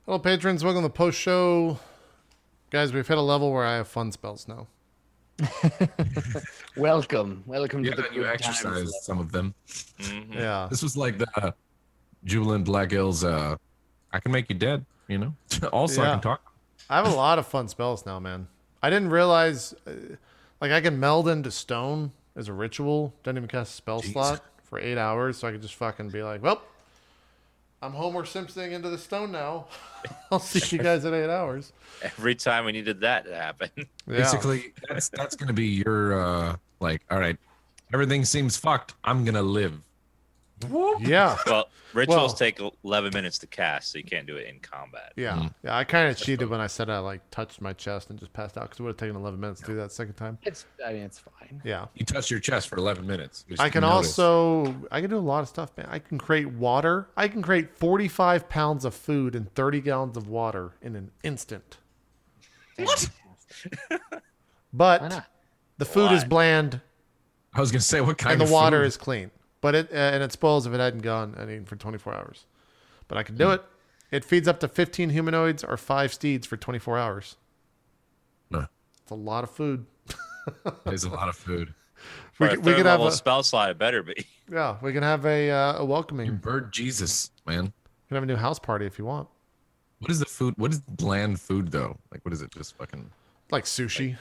Hello, patrons. Welcome to the post show. Guys, we've hit a level where I have fun spells now. Welcome to Yeah, the and you good exercised times. some of them. Yeah. This was like the Jubilant Black Hills. I can make you dead, you know? Also, I Yeah. can talk. I have a lot of fun spells now, man. I didn't realize, like, I can meld into stone as a ritual. Don't even cast a spell Jeez. slot for 8 hours, so I could just fucking be like, well, I'm Homer Simpsoning into the stone now. I'll see you guys in 8 hours. Every time we needed that to happen. Yeah. Basically, that's going to be your, like, all right, everything seems fucked. I'm going to live. Yeah. Well, rituals Well- take 11 minutes to cast, so you can't do it in combat. Yeah. Yeah. I kind of cheated when I said I, like, touched my chest and just passed out because it would have taken 11 minutes to do that second time. It's fine. Yeah. You touch your chest for 11 minutes. Just I can notice. I can do a lot of stuff, man. I can create water. I can create 45 pounds of food and 30 gallons of water in an instant. What? Why But not? the food is Why? bland I was going to say, what kind and the of water food? is clean. But it spoils if it hadn't gone for 24 hours. But I can do it. It feeds up to 15 humanoids or 5 steeds for 24 hours. No, It's a lot of food. there's a lot of food. For We a could- third we could have level a- spell slot, it better be. Yeah, we can have a welcoming. We Bird Jesus, man. can have a new house party if you want. What is the food? What is bland food, though? Like, what is it? Just fucking Like sushi.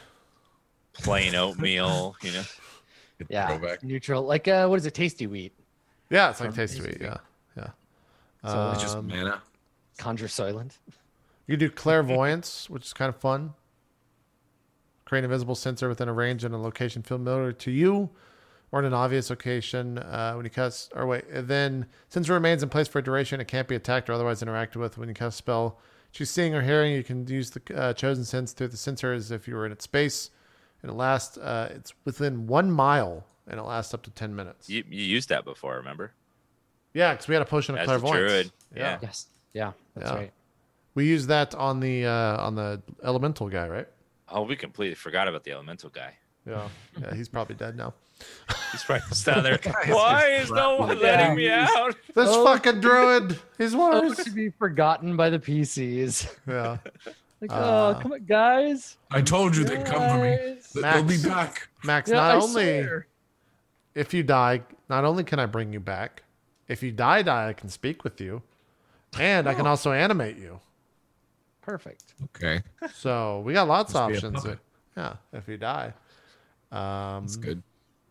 Plain oatmeal, you know. Yeah, throwback? neutral. Like what is it? Tasty wheat. Yeah, it's like tasty meat. Yeah. Yeah. So It's just manna. Conjure Soylent. You can do clairvoyance, which is kind of fun. Create an invisible sensor within a range and a location familiar to you, or in an obvious location when you cast. Or wait, and then sensor remains in place for a duration. It can't be attacked or otherwise interacted with when you cast a spell. Choose seeing or hearing. You can use the chosen sense through the sensor as if you were in its space, and it lasts. It's within 1 mile, and it lasts up to 10 minutes. You used that before, remember? Yeah, because we had a potion of As a clairvoyance. druid. Yeah. Yes. Yeah, that's Yeah. right. We used that on the elemental guy, right? Oh, we completely forgot about the elemental guy. Yeah. Yeah, he's probably dead now. He's probably just down there. Why is no one letting me out? This Oh. fucking druid. He's Oh, worse. to be forgotten by the PCs. Yeah. Like, oh, come on, guys. I told you they'd come for me. Guys. They'll be Max. back. Max, Yeah, not I only swear. if you die, not only can I bring you back, if you die, I can speak with you, and I can also animate you. Perfect. Okay, So we got lots of Just be a options. puppet. Yeah, if you die. that's good.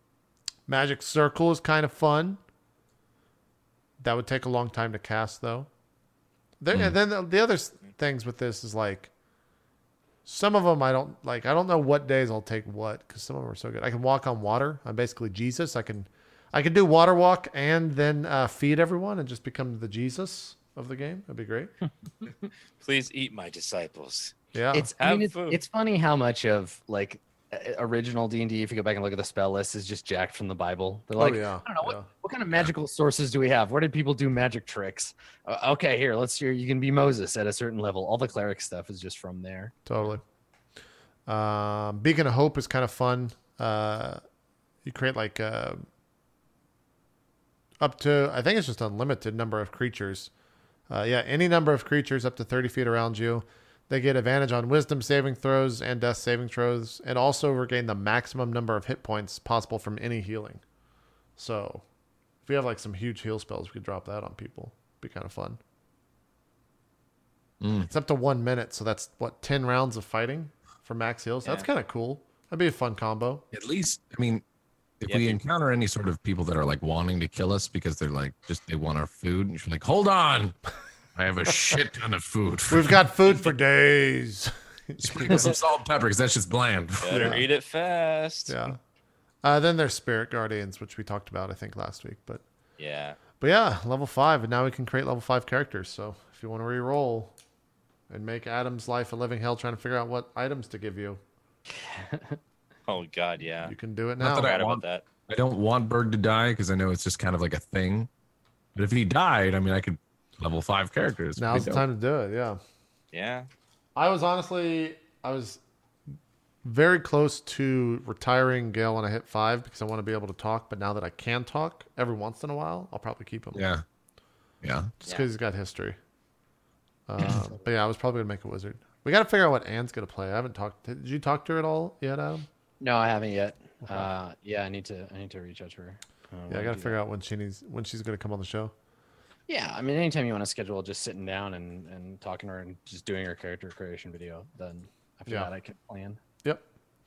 Magic Circle is kind of fun. That would take a long time to cast, though. And then the other things with this is like, some of them I don't like. I don't know what days I'll take what because some of them are so good. I can walk on water. I'm basically Jesus. I can do water walk and then feed everyone and just become the Jesus of the game. That'd be great. Please eat my disciples. Yeah. Have food. It's funny how much of like original D&D, if you go back and look at the spell list, is just jacked from the Bible. They're like, yeah. I don't know, Yeah. what kind of magical sources do we have? Where did people do magic tricks? Okay, here, let's hear. You can be Moses at a certain level. All the cleric stuff is just from there. Totally. Beacon of Hope is kind of fun. You create like up to, I think it's just unlimited number of creatures. Yeah, any number of creatures up to 30 feet around you. They get advantage on wisdom saving throws and death saving throws, and also regain the maximum number of hit points possible from any healing. So if we have like some huge heal spells, we could drop that on people. Be kind of fun. It's up to 1 minute, so that's what, 10 rounds of fighting for max heals. That's Yeah. kind of cool. That'd be a fun combo. At least, I mean, if Yeah, we people- encounter any sort of people that are like wanting to kill us because they're like they want our food, and you're like, hold on, I have a shit ton of food. We've got food for days. Sprinkle some salt and pepper because that's just bland. Better eat it fast. Yeah. Then there's Spirit Guardians, which we talked about, I think, last week. But Yeah. yeah, level 5. And now we can create level 5 characters. So if you want to re-roll and make Adam's life a living hell trying to figure out what items to give you, Oh God, yeah. you can do it Not now. that Forgot want- about that. I don't want Berg to die because I know it's just kind of like a thing. But if he died, I mean, I could level 5 characters. Now's the time to do it. Yeah. Yeah. I was very close to retiring Gale when I hit 5 because I want to be able to talk. But now that I can talk every once in a while, I'll probably keep him. Yeah. Yeah. Just because he's got history. But yeah, I was probably gonna make a wizard. We got to figure out what Anne's gonna play. I haven't talked. Did you talk to her at all yet, Adam? No, I haven't yet. Yeah, I need to reach out to her. Yeah, I got to figure out when she's gonna come on the show. Yeah, I mean, anytime you want to schedule just sitting down and talking to her and just doing her character creation video, then after that I can plan. Yep.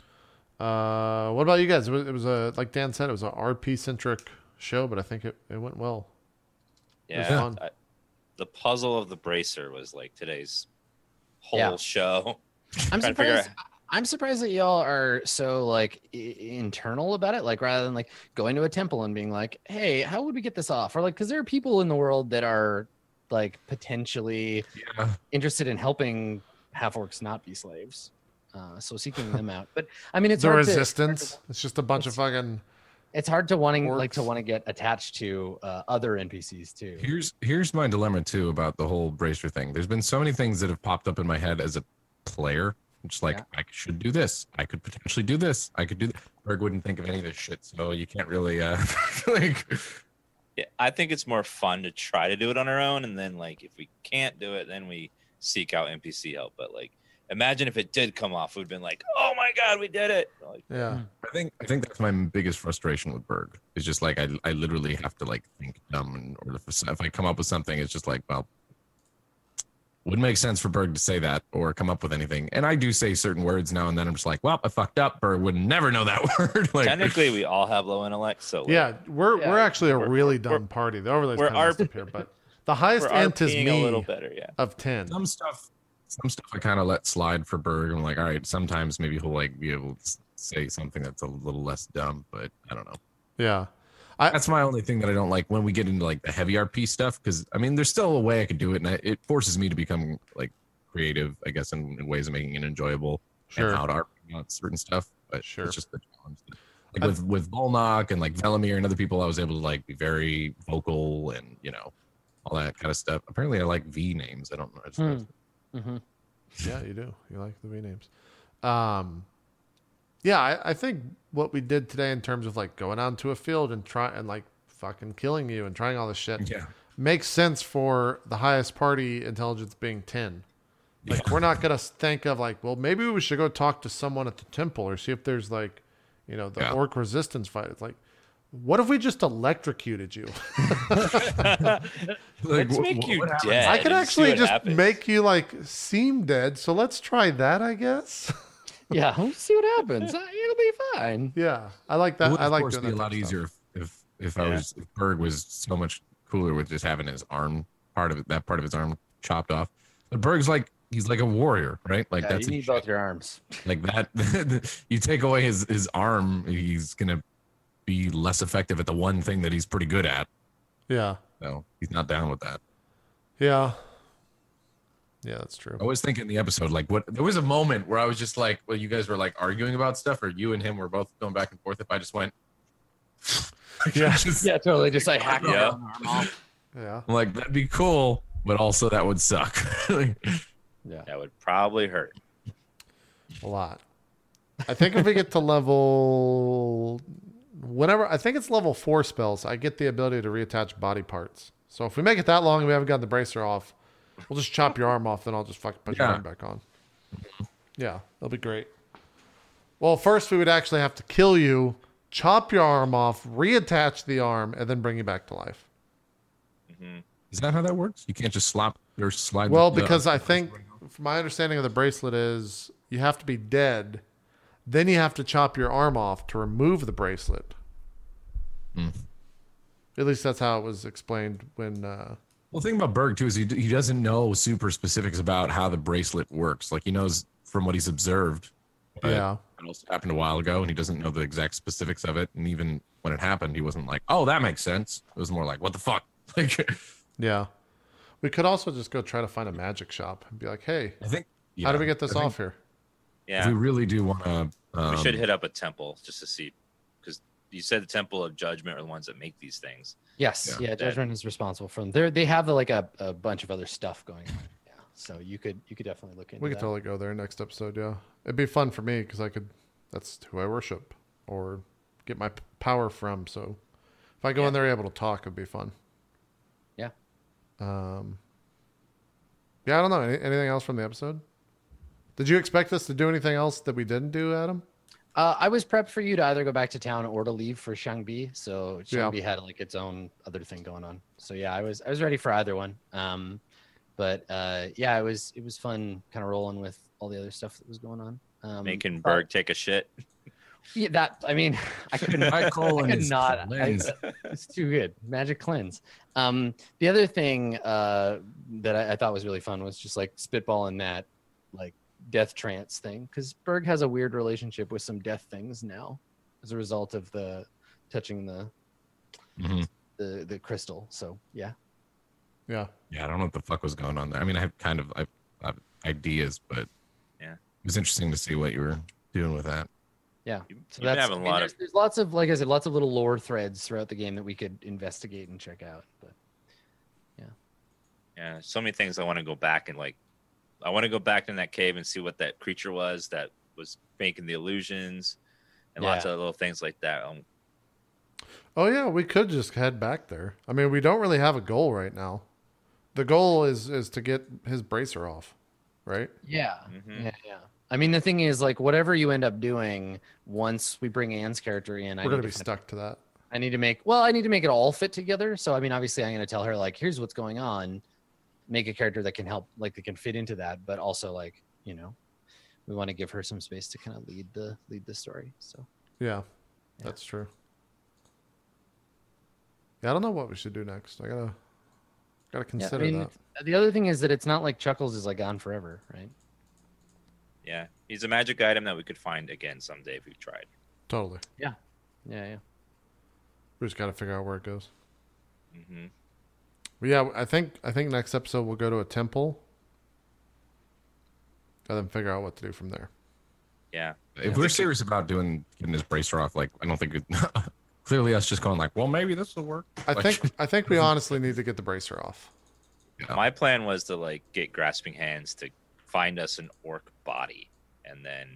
What about you guys? It was a, like Dan said, it was a RP centric show, but I think it went well. Yeah, fun. The puzzle of the bracer was like today's whole show. I'm Trying to figure surprised. I'm surprised that y'all are so like internal about it. Like rather than like going to a temple and being like, "Hey, how would we get this off?" Or like, because there are people in the world that are like potentially interested in helping half orcs not be slaves. So seeking them out. But I mean, it's the hard resistance. It's just a bunch of fucking. It's hard to want orcs. to get attached to other NPCs too. Here's my dilemma too about the whole bracer thing. There's been so many things that have popped up in my head as a player. Just like I should do this. I could potentially do this. I could do that. Berg wouldn't think of any of this shit, so you can't really like. Yeah, I think it's more fun to try to do it on our own, and then like if we can't do it, then we seek out NPC help. But like, imagine if it did come off, we'd been like, "Oh my god, we did it!" Like, Yeah. I think that's my biggest frustration with Berg. It's just like I literally have to like think dumb, and or if I come up with something, it's just like, well, wouldn't make sense for Berg to say that or come up with anything. And I do say certain words now and then. I'm just like, well, I fucked up. Berg would never know that word. Like, technically, we all have low intellect, so like, Yeah, we're actually a really dumb party. The overlay's kind of messed up here, but the highest we're int is RPing me a little better. Yeah, of 10. some stuff I kind of let slide for Berg. I'm like, all right, sometimes maybe he'll like be able to say something that's a little less dumb, but I don't know. Yeah. That's my only thing that I don't like when we get into like the heavy RP stuff. Because I mean, there's still a way I could do it, and it forces me to become like creative, I guess, in ways of making it enjoyable and how to RP on certain stuff. But it's just the challenge. Like with Volnok and like Velimir and other people, I was able to like be very vocal and all that kind of stuff. Apparently, I like V names. I don't know. I just Yeah, you do. You like the V names. Yeah, I think what we did today in terms of like going out into a field and try and like fucking killing you and trying all this shit makes sense for the highest party intelligence being 10. Like we're not gonna think of like, well, maybe we should go talk to someone at the temple or see if there's like, the orc resistance fight. It's like, what if we just electrocuted you? let's make you dead. I could and actually see what just happens. make you like seem dead. So let's try that, I guess. Yeah, we'll see what happens. It'll be fine. Yeah, I like that. It would, I of like course, doing be that a lot type of stuff. easier if Berg was so much cooler with just having his arm part of his arm chopped off. But Berg's like he's like a warrior, right? Like that's you need both your arms. like that. You take away his arm, he's gonna be less effective at the one thing that he's pretty good at. Yeah, No, he's not down with that. yeah, that's true. I was thinking in the episode, like, there was a moment where I was just like, well, you guys were like arguing about stuff, or you and him were both going back and forth. If I just went, Yeah. Yeah, totally. Just like hack Yeah. your arm off. Yeah, I'm like, that'd be cool, but also that would suck. Yeah. That would probably hurt. a lot. I think if we get to level, I think it's level 4 spells, I get the ability to reattach body parts. So if we make it that long and we haven't gotten the bracer off, we'll just chop your arm off, then I'll just fucking put your arm back on. Yeah, that'll be great. Well, first we would actually have to kill you, chop your arm off, reattach the arm, and then bring you back to life. Is that how that works? You can't just slide. Well, because I think, from my understanding of the bracelet is you have to be dead, then you have to chop your arm off to remove the bracelet. At least that's how it was explained when... Well, the thing about Berg too is he doesn't know super specifics about how the bracelet works. Like he knows from what he's observed. But Yeah. it also happened a while ago, and he doesn't know the exact specifics of it. And even when it happened, he wasn't like, "Oh, that makes sense." It was more like, "What the fuck?" Like, Yeah. We could also just go try to find a magic shop and be like, hey, I think. how do we get this I think off here? Yeah, If we really do want to, we should hit up a temple just to see, because you said the Temple of Judgment are the ones that make these things. Yes. Yeah. Yeah. Judgment is responsible for them. They have like a bunch of other stuff going on. Yeah. So you could definitely look into We could that. totally go there next episode, yeah. It'd be fun for me because that's who I worship or get my power from. So if I go in there able to talk, it'd be fun. Yeah. Yeah, I don't know. Anything else from the episode? Did you expect us to do anything else that we didn't do, Adam? I was prepped for you to either go back to town or to leave for Xiangbi. So Yeah. Xiangbi had like its own other thing going on. So yeah, I was ready for either one. But yeah, it was fun kind of rolling with all the other stuff that was going on. Making Berg take a shit. Yeah, that I mean, I couldn't. My colon I could is not. cleansed. It's too good. Magic cleanse. The other thing that I thought was really fun was just like spitballing that like death trance thing, because Berg has a weird relationship with some death things now as a result of the touching Mhm. the crystal. So yeah. Yeah. Yeah, I don't know what the fuck was going on there. I mean, I have ideas, but Yeah. it was interesting to see what you were doing with that. Yeah. You've So been that's having a lot there's, of there's lots of, like I said, lots of little lore threads throughout the game that we could investigate and check out. But yeah, so many things I want to go back and like. I want to go back in that cave and see what that creature was that was making the illusions, and lots Yeah. of little things like that. Oh yeah, we could just head back there. I mean, we don't really have a goal right now. The goal is to get his bracer off, right? yeah. Mhm. Yeah. I mean, the thing is, like, whatever you end up doing, once we bring Anne's character in, We're gonna be stuck to that. I need to make it all fit together. So, I mean, obviously, I'm going to tell her, like, here's what's going on. Make a character that can help, like, that can fit into that, but also, like, you know, we want to give her some space to kind of lead the story. So, Yeah, that's true. Yeah, I don't know what we should do next. I gotta yeah, I consider mean, that. the other thing is that it's not like Chuckles is like gone forever, right? Yeah, he's a magic item that we could find again someday if we tried. Totally. Yeah. We just gotta figure out where it goes. Hmm But yeah, I think next episode we'll go to a temple, and then figure out what to do from there. Yeah, If we're serious about getting this bracer off, like I don't think it, clearly us just going like, well, maybe this will work. I think we honestly need to get the bracer off. Yeah. my plan was to like get grasping hands to find us an orc body, and then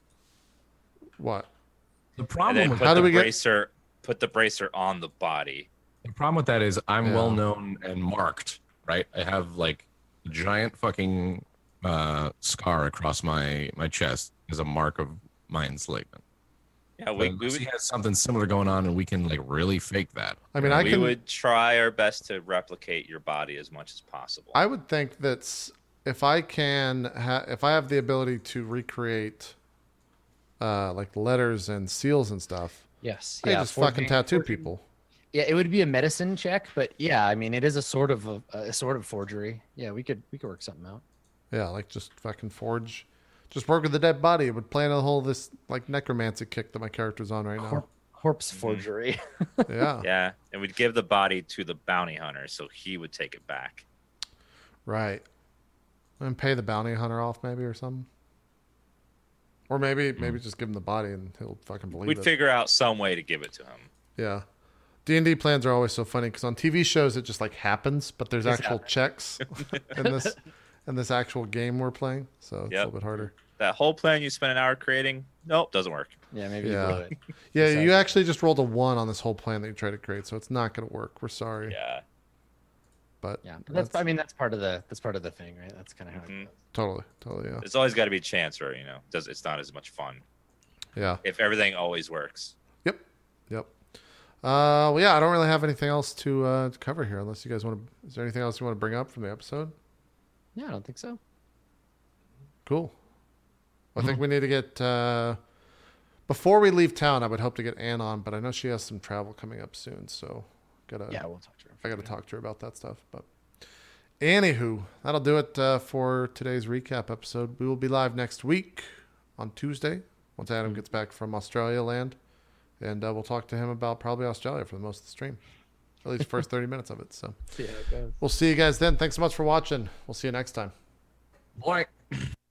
What? The problem with How do we get- put the bracer on the body. the problem with that is I'm Yeah. well known and marked, right? I have like a giant fucking scar across my chest as a mark of my enslavement. Yeah, But we unless he would, has something similar going on, and we can like really fake that. I mean, I we can. would try our best to replicate your body as much as possible. I would think that if I if I have the ability to recreate, like letters and seals and stuff, Yes. I just fucking tattoo people. Yeah, it would be a medicine check, but yeah, I mean, it is a sort of forgery. Yeah, we could work something out. Yeah, like just fucking forge. Just work with the dead body. It would plan a whole this like necromancy kick that my character's on right now. Corpse forgery. Yeah. Yeah, and we'd give the body to the bounty hunter, so he would take it back. Right. And pay the bounty hunter off maybe or something. Or maybe just give him the body and he'll fucking believe We'd it. figure out some way to give it to him. Yeah. D&D plans are always so funny because on TV shows it just like happens, but there's Just actual happens. checks in this actual game we're playing, so it's a Yep. little bit harder. That whole plan you spent an hour creating, nope, doesn't work. Yeah, maybe Yeah. you blow it. Yeah, Exactly. you actually just rolled a 1 on this whole plan that you tried to create, so it's not going to work. We're sorry, Yeah. but Yeah, but that's part of the thing, right? That's kind of how Mhm. it goes. totally, yeah, There's always got to be a chance where, it's not as much fun yeah, if everything always works. yep. Well, yeah, I don't really have anything else to cover here, unless you guys want to. Is there anything else you want to bring up from the episode? Yeah, I don't think so. Cool. Well, I think we need to get before we leave town. I would hope to get Ann on, but I know she has some travel coming up soon, so Yeah, we'll talk to her. I gotta talk to her about that stuff. But anywho, that'll do it for today's recap episode. We will be live next week on Tuesday once Adam gets back from Australia land, and we'll talk to him about probably Australia for the most of the stream, at least first 30 minutes of it. So See how it goes. we'll see you guys then. Thanks so much for watching. We'll see you next time. Boy.